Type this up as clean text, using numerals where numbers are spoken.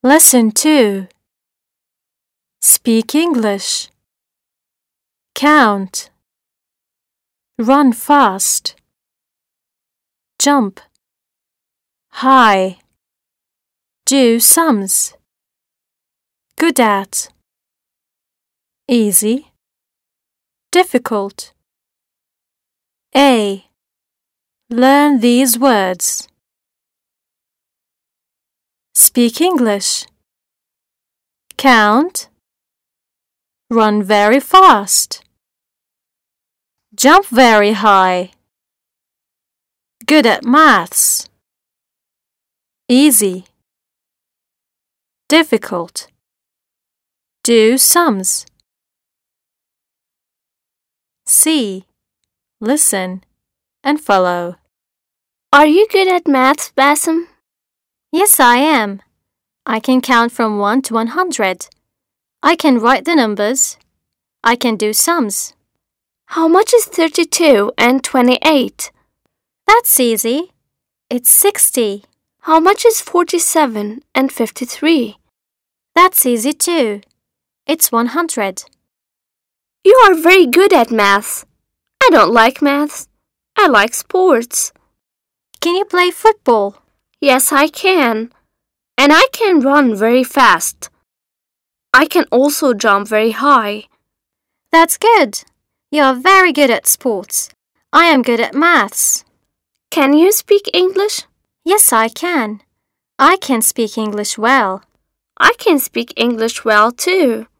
Lesson 2. Speak English. Count. Run fast. Jump. High. Do sums. Good at. Easy. Difficult. A. Learn these words. Speak English. Count. Run very fast. Jump very high. Good at maths. Easy. Difficult. Do sums. C. Listen and follow. Are you good at maths, Bassem? Yes, I am. I can count from 1 to 100. I can write the numbers. I can do sums. How much is 32 and 28? That's easy. It's 60. How much is 47 and 53? That's easy too. It's 100. You are very good at maths. I don't like maths. I like sports. Can you play football? Yes, I can. And I can run very fast. I can also jump very high. That's good. You are very good at sports. I am good at maths. Can you speak English? Yes, I can. I can speak English well. I can speak English well too.